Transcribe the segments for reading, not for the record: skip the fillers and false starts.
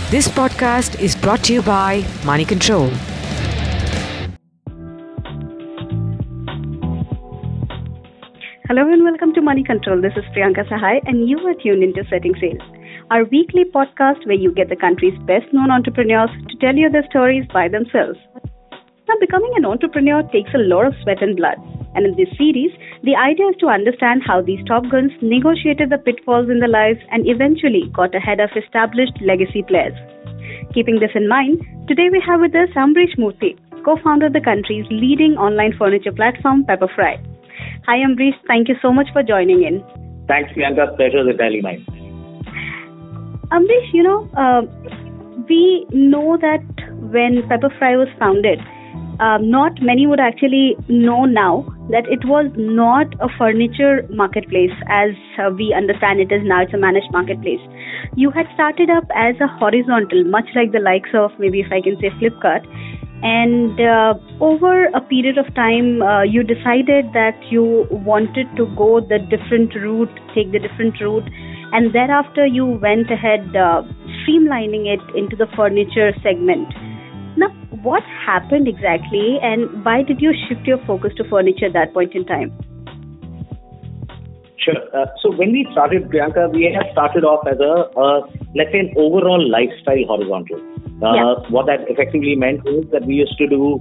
This podcast is brought to you by Money Control. Hello and welcome to Money Control. This is Priyanka Sahai and you are tuned into Setting Sail, our weekly podcast where you get the country's best known entrepreneurs to tell you their stories by themselves. Now, becoming an entrepreneur takes a lot of sweat and blood. And in this series, the idea is to understand how these top guns negotiated the pitfalls in their lives and eventually got ahead of established legacy players. Keeping this in mind, today we have with us Ambrish Murthy, co-founder of the country's leading online furniture platform, Pepperfry. Hi Ambrish, thank you so much for joining in. Thanks, Priyanka. Pleasure is entirely mine. Ambrish, we know that when Pepperfry was founded, not many would actually know now that it was not a furniture marketplace as we understand it is now. It's a managed marketplace. You had started up as a horizontal, much like the likes of, maybe if I can say, Flipkart. And over a period of time, you decided that you wanted to go the different route, take the different route. And thereafter, you went ahead streamlining it into the furniture segment. Now, what happened exactly and why did you shift your focus to furniture at that point in time? Sure. So when we started, Priyanka, we had started off as let's say, an overall lifestyle horizontal. What that effectively meant is that we used to do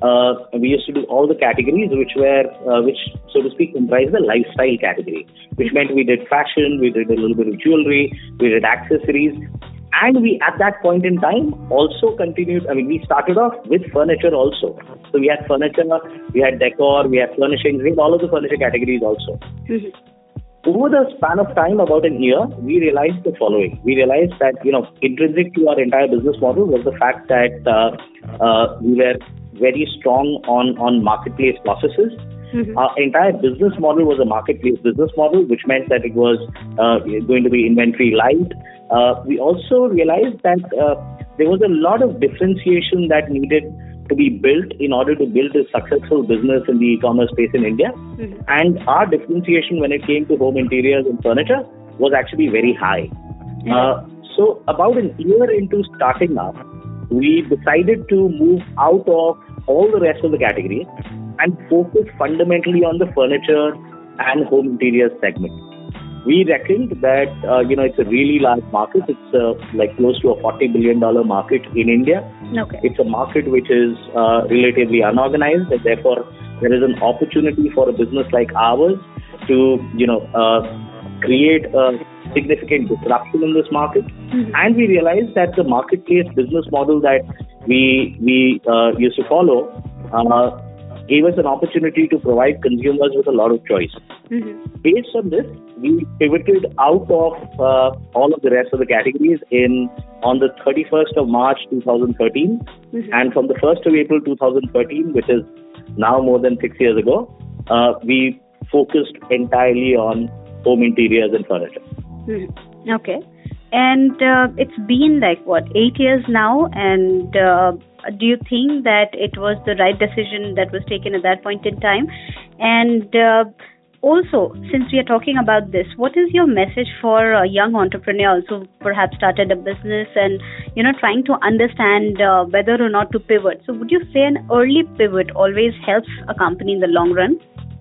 all the categories which so to speak comprised the lifestyle category, which meant we did fashion, we did a little bit of jewelry, we did accessories. And we, at that point in time, also continued, we started off with furniture also. So we had furniture, we had decor, we had furnishings, we had all of the furniture categories also. Mm-hmm. Over the span of time, about a year, we realized the following. We realized that, intrinsic to our entire business model was the fact that we were very strong on marketplace processes. Mm-hmm. Our entire business model was a marketplace business model, which meant that it was going to be inventory light. We also realized that there was a lot of differentiation that needed to be built in order to build a successful business in the e-commerce space in India. Mm-hmm. And our differentiation when it came to home interiors and furniture was actually very high. Mm-hmm. So about a year into starting up, we decided to move out of all the rest of the categories and focus fundamentally on the furniture and home interior segment. We reckoned that, it's a really large market. It's close to a $40 billion market in India. Okay. It's a market which is relatively unorganized, and therefore there is an opportunity for a business like ours to, create a significant disruption in this market. Mm-hmm. And we realized that the marketplace business model that we used to follow gave us an opportunity to provide consumers with a lot of choice. Mm-hmm. Based on this, we pivoted out of all of the rest of the categories on the 31st of March 2013. Mm-hmm. And from the 1st of April 2013, which is now more than 6 years ago, we focused entirely on home interiors and furniture. Mm-hmm. Okay. And it's been 8 years now, and do you think that it was the right decision that was taken at that point in time? And also, since we are talking about this, what is your message for young entrepreneurs who perhaps started a business and, trying to understand whether or not to pivot? So would you say an early pivot always helps a company in the long run?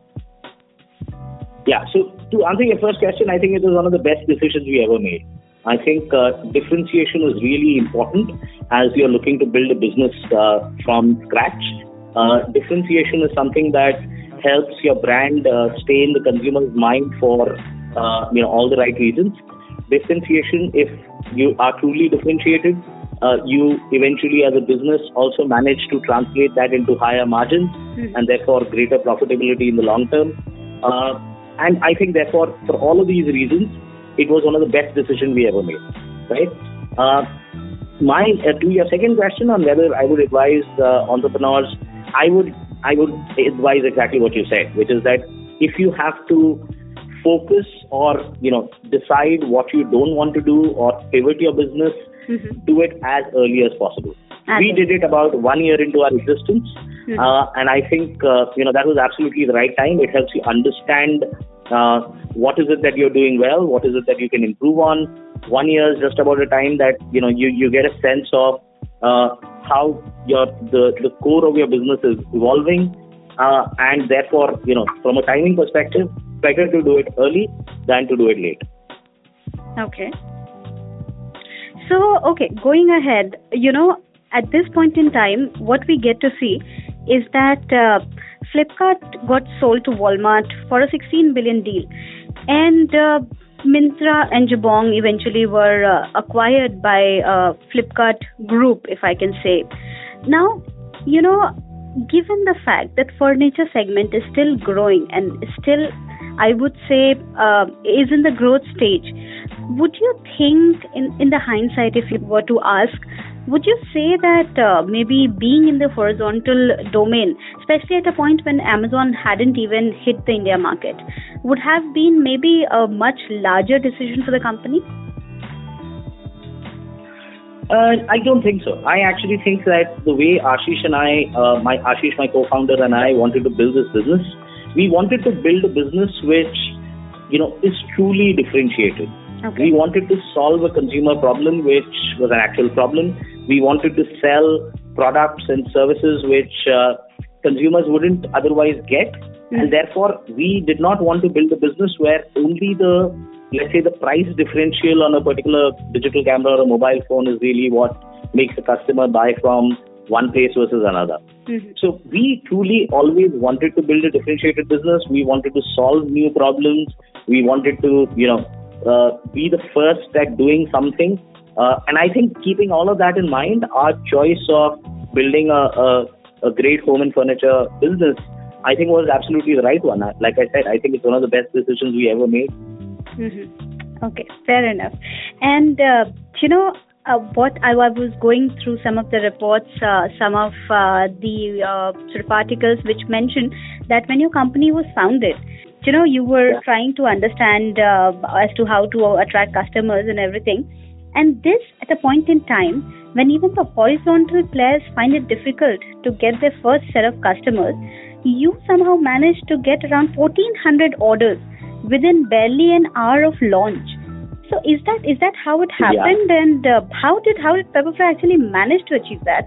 Yeah, so to answer your first question, I think it was one of the best decisions we ever made. I think differentiation is really important as you're looking to build a business from scratch. Differentiation is something that helps your brand stay in the consumer's mind for all the right reasons. Differentiation, if you are truly differentiated, you eventually as a business also manage to translate that into higher margins and therefore greater profitability in the long term. And I think therefore for all of these reasons, it was one of the best decisions we ever made, right? To your second question on whether I would advise entrepreneurs, I would advise exactly what you said, which is that if you have to focus or decide what you don't want to do or pivot your business, do it as early as possible. We did it about 1 year into our existence, and I think that was absolutely the right time. It helps you understand what is it that you're doing well, what is it that you can improve on, 1 year is just about the time that you get a sense of how the core of your business is evolving, and therefore from a timing perspective, better to do it early than to do it late. Okay. So, going ahead, at this point in time, what we get to see is that Flipkart got sold to Walmart for a 16 billion deal, and Myntra and Jabong eventually were acquired by Flipkart Group, if I can say. Now, given the fact that furniture segment is still growing and still, I would say, is in the growth stage, would you think, in the hindsight, if you were to ask, would you say that maybe being in the horizontal domain, especially at a point when Amazon hadn't even hit the India market, would have been maybe a much larger decision for the company? I don't think so. I actually think that the way Ashish and my co-founder and I wanted to build this business, we wanted to build a business which, is truly differentiated. Okay. We wanted to solve a consumer problem which was an actual problem. We wanted to sell products and services which consumers wouldn't otherwise get. And therefore, we did not want to build a business where only the price differential on a particular digital camera or a mobile phone is really what makes a customer buy from one place versus another. So we truly always wanted to build a differentiated business. We wanted to solve new problems. We wanted to, be the first at doing something. And I think keeping all of that in mind, our choice of building a great home and furniture business, I think was absolutely the right one. Like I said, I think it's one of the best decisions we ever made. Okay, fair enough. And, what I was going through some of the reports, some of the sort of articles which mentioned that when your company was founded, you were trying to understand as to how to attract customers and everything. And this at a point in time when even the horizontal players find it difficult to get their first set of customers, you somehow managed to get around 1,400 orders within barely an hour of launch. So is that how it happened? Yeah. And how did Pepperfry actually manage to achieve that?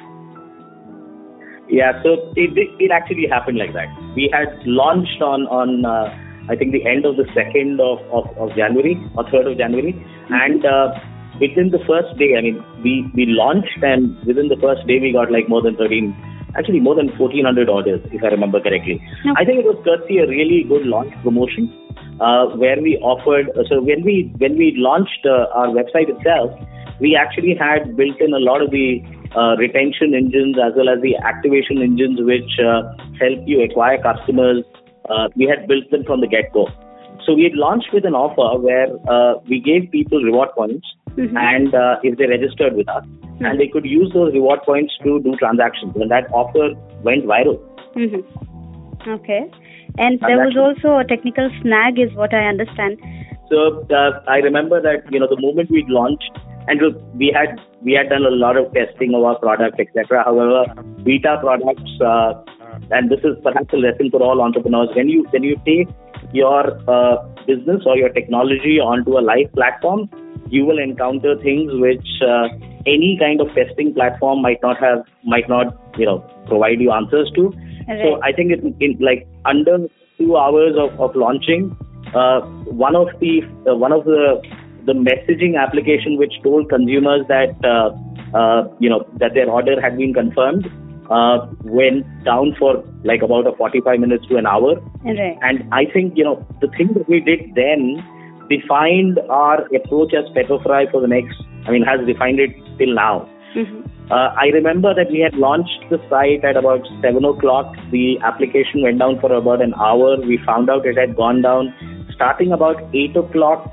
Yeah, so it actually happened like that. We had launched on I think the end of the 2nd of January or 3rd of January, and within the first day, we launched, and within the first day we got like more than 1,400 orders, if I remember correctly. Okay. I think it was courtesy a really good launch promotion where we offered. So when we launched our website itself, we actually had built in a lot of the retention engines as well as the activation engines which help you acquire customers. We had built them from the get-go. So we had launched with an offer where we gave people reward points, and if they registered with us, and they could use those reward points to do transactions, and that offer went viral. Okay. And there was also a technical snag, is what I understand. So I remember that the moment we launched, and we had done a lot of testing of our product, etc. However, beta products, and this is perhaps a lesson for all entrepreneurs. When you take your business or your technology onto a live platform, you will encounter things which any kind of testing platform might not provide you answers to. Right. So I think in like under 2 hours of launching, one of the messaging application which told consumers that that their order had been confirmed went down for like about a 45 minutes to an hour. Right. And I think the thing that we did then defined our approach as Pepperfry for the next, has defined it till now. I remember that we had launched the site at about 7 o'clock. The application went down for about an hour. We found out it had gone down starting about 8 o'clock,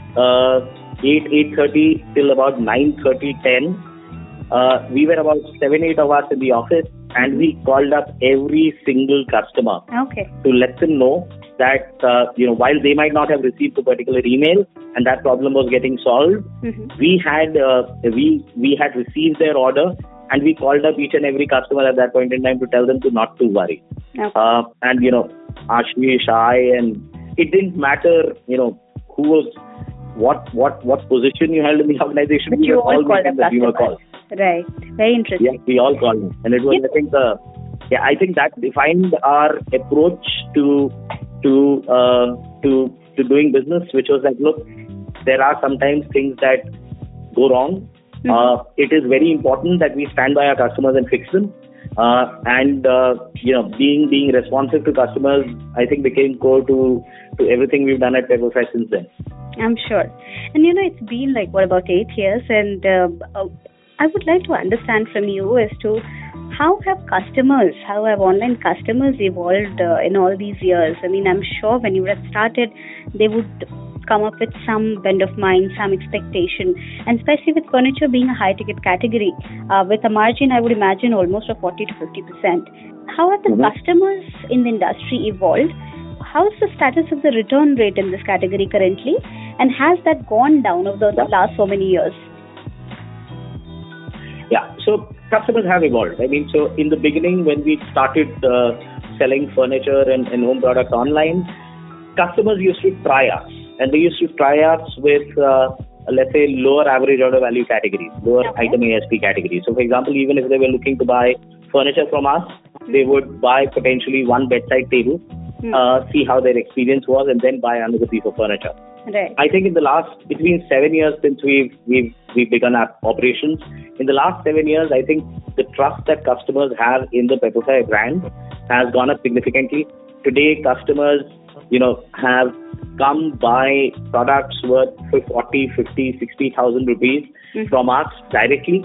8:30 till about 9:30, 10. We were about 7-8 of us in the office, and we called up every single customer to let them know that while they might not have received a particular email and that problem was getting solved, we had received their order, and we called up each and every customer at that point in time to tell them to not to worry. And Ashish, and it didn't matter who what position you held in the organization. But you all called them that we were customers. called. Right. Very interesting. Yeah, we all called them. And it was, I think that defined our approach to doing business, which was like, look, there are sometimes things that go wrong. It is very important that we stand by our customers and fix them. Being responsive to customers, I think became core to everything we've done at Pepperfry since then. I'm sure. And it's been like, about 8 years? And I would like to understand from you as to how have online customers evolved in all these years? I mean, I'm sure when you had started, they would come up with some bend of mind, some expectation, and especially with furniture being a high ticket category, with a margin, I would imagine almost of 40 to 50%. How have the customers in the industry evolved? How is the status of the return rate in this category currently? And has that gone down over the last so many years? Yeah, so customers have evolved. I mean, so in the beginning, when we started selling furniture and home products online, customers used to try us. And they used to try us with, let's say, lower average order value categories, lower item ASP categories. So, for example, even if they were looking to buy furniture from us, they would buy potentially one bedside table, see how their experience was, and then buy another piece of furniture. Right. I think it's been 7 years since we've begun our operations. In the last 7 years, I think the trust that customers have in the Pepperfry brand has gone up significantly. Today, customers, have come by products worth 40, 50, 60,000 rupees from us directly.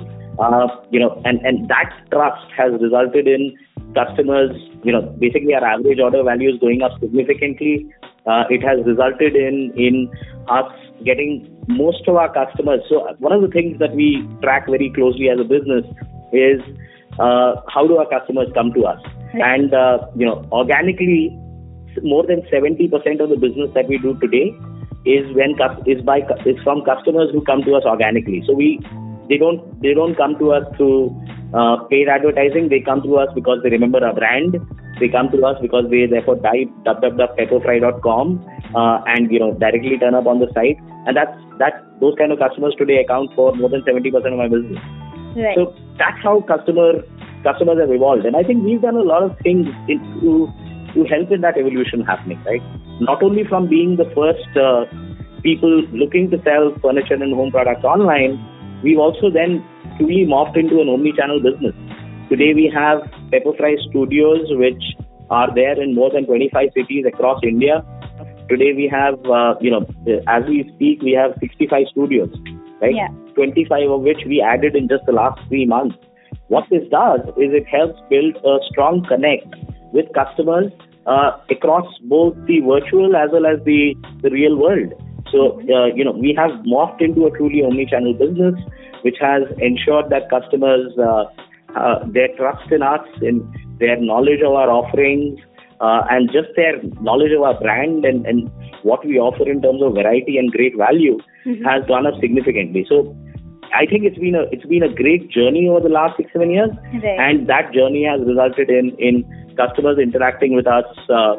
And that trust has resulted in customers, basically our average order value is going up significantly. It has resulted in us getting most of our customers. So one of the things that we track very closely as a business is how do our customers come to us? And, organically, more than 70% of the business that we do today is from customers who come to us organically. So they don't come to us through paid advertising. They come to us because they remember our brand. They come to us because they therefore type www.pepperfry.com and directly turn up on the site. And those kind of customers today account for more than 70% of my business. Right. So that's how customers have evolved. And I think we've done a lot of things to help in that evolution happening, right? Not only from being the first people looking to sell furniture and home products online, we've also then truly morphed into an omni-channel business. Today we have Pepperfry Studios, which are there in more than 25 cities across India. Today we have, as we speak, we have 65 studios, right? Yeah. 25 of which we added in just the last 3 months. What this does is it helps build a strong connect with customers across both the virtual as well as the real world. So, we have morphed into a truly omni-channel business, which has ensured that customers, their trust in us, in their knowledge of our offerings, and just their knowledge of our brand and what we offer in terms of variety and great value has gone up significantly. So, I think it's been a great journey over the last 6-7 years, right. And that journey has resulted in customers interacting with us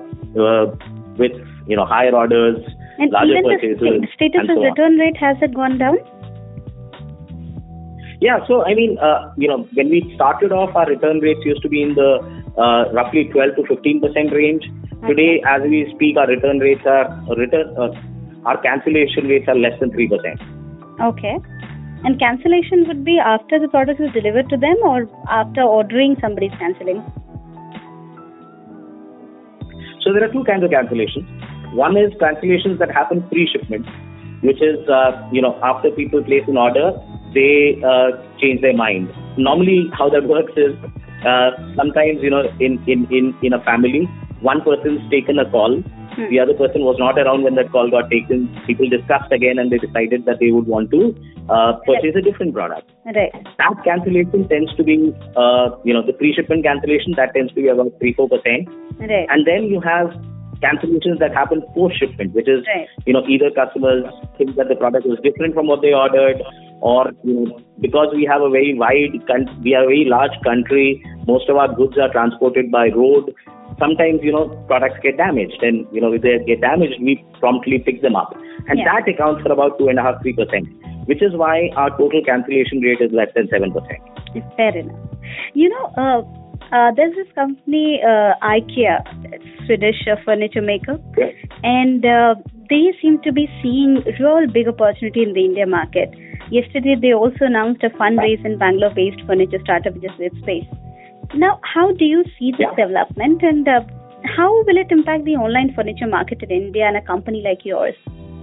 with higher orders, and larger even purchases, the status and so of return rate, has it gone down? Yeah, so I mean, when we started off, our return rates used to be in the roughly 12 to 15% range. Okay. Today, as we speak, our return rates our cancellation rates are less than 3%. Okay. And cancellation would be after the product is delivered to them or after ordering somebody's cancelling? So there are two kinds of cancellations. One is cancellations that happen pre-shipment, which is, after people place an order, they change their mind. Normally, how that works is sometimes, in a family, one person's taken a call. The other person was not around when that call got taken. People discussed again and they decided that they would want to purchase a different product. Right. That cancellation tends to be, the pre-shipment cancellation, that tends to be about 3-4%. Right. And then you have cancellations that happen post-shipment, which is, right. Either customers think that the product was different from what they ordered, or because we have a very large country, most of our goods are transported by road. sometimes, products get damaged, and, if they get damaged, we promptly pick them up. And that accounts for about 2.5%, 3%, which is why our total cancellation rate is less than 7%. Fair enough. There's this company, IKEA, Swedish furniture maker, and they seem to be seeing real big opportunity in the India market. Yesterday, they also announced a fundraise in Bangalore-based furniture startup, which is Space. Now, how do you see this development, and how will it impact the online furniture market in India and a company like yours?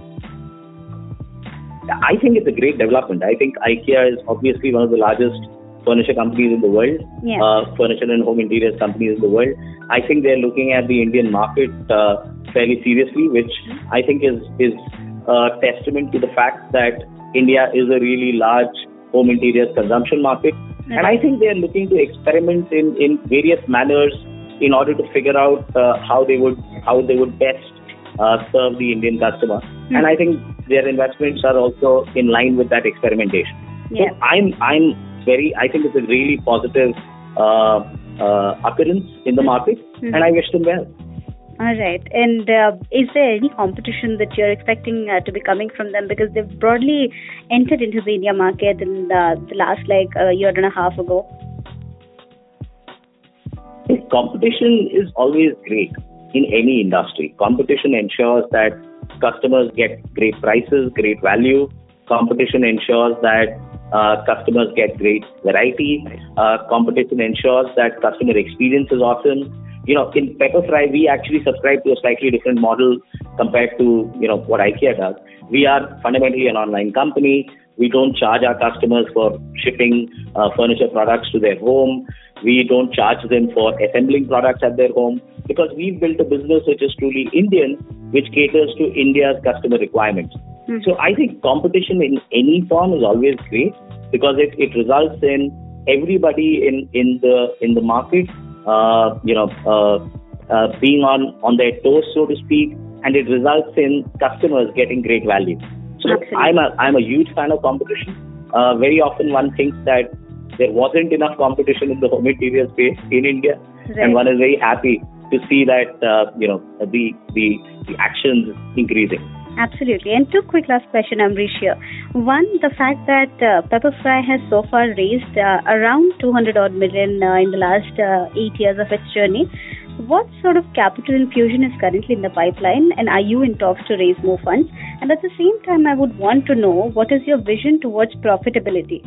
I think it's a great development. I think IKEA is obviously one of the largest furniture companies in the world, furniture and home interiors companies in the world. I think they're looking at the Indian market fairly seriously, which I think is a testament to the fact that India is a really large home interiors consumption market. And I think they're looking to experiment in various manners in order to figure out how they would best serve the Indian customer. And I think their investments are also in line with that experimentation. So I think it's a really positive occurrence in the market, and I wish them well. All right. And is there any competition that you're expecting to be coming from them? Because they've broadly entered into the India market in the last a year and a half ago. Competition is always great in any industry. Competition ensures that customers get great prices, great value. Competition ensures that customers get great variety. Competition ensures that customer experience is awesome. In Pepperfry, we actually subscribe to a slightly different model compared to, what IKEA does. We are fundamentally an online company. We don't charge our customers for shipping furniture products to their home. We don't charge them for assembling products at their home, because we've built a business which is truly Indian, which caters to India's customer requirements. So I think competition in any form is always great, because it results in everybody in the market being on their toes, so to speak, and it results in customers getting great value. So I'm a huge fan of competition. Very often one thinks that there wasn't enough competition in the home interior space in India, and one is very happy to see that the actions increasing. Absolutely. And two quick last questions, Ambrish here. One, the fact that Pepperfry has so far raised around 200 odd million in the last 8 years of its journey. What sort of capital infusion is currently in the pipeline, and are you in talks to raise more funds? And at the same time, I would want to know, what is your vision towards profitability?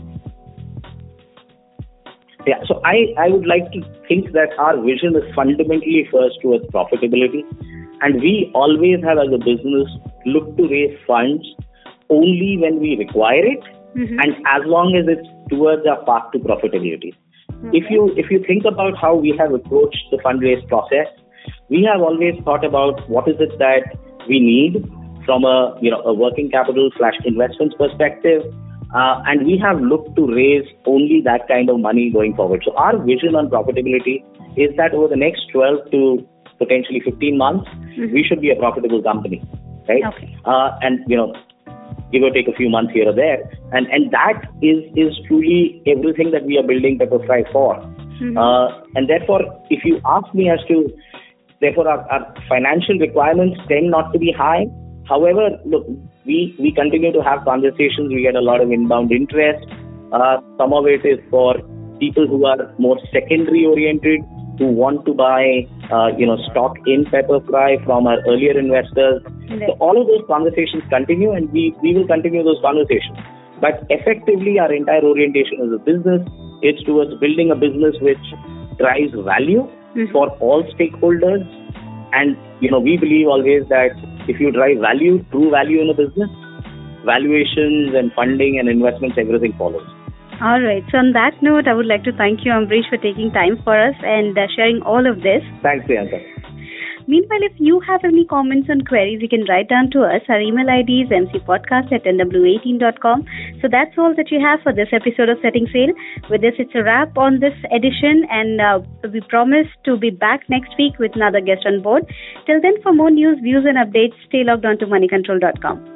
Yeah, so I would like to think that our vision is fundamentally first towards profitability. And we always have, as a business, look to raise funds only when we require it, and as long as it's towards our path to profitability. If you think about how we have approached the fundraise process, we have always thought about what is it that we need from a working capital / investments perspective, and we have looked to raise only that kind of money going forward. So our vision on profitability is that over the next 12 to potentially 15 months, we should be a profitable company, right? Okay. And give or take a few months here or there, and that is truly everything that we are building Pepperfry for. And therefore, if you ask me as to, therefore our financial requirements tend not to be high. However, look, we continue to have conversations. We get a lot of inbound interest. Some of it is for people who are more secondary oriented, who want to buy stock in Pepperfry from our earlier investors. So all of those conversations continue, and we will continue those conversations. But effectively, our entire orientation as a business is towards building a business which drives value for all stakeholders. And we believe always that if you drive value, true value in a business, valuations and funding and investments, everything follows. All right. So on that note, I would like to thank you, Ambrish, for taking time for us and sharing all of this. Thanks, Priyanka. Meanwhile, if you have any comments and queries, you can write down to us. Our email ID is mcpodcast@nw18.com. So that's all that you have for this episode of Setting Sail. With this, it's a wrap on this edition, and we promise to be back next week with another guest on board. Till then, for more news, views and updates, stay logged on to moneycontrol.com.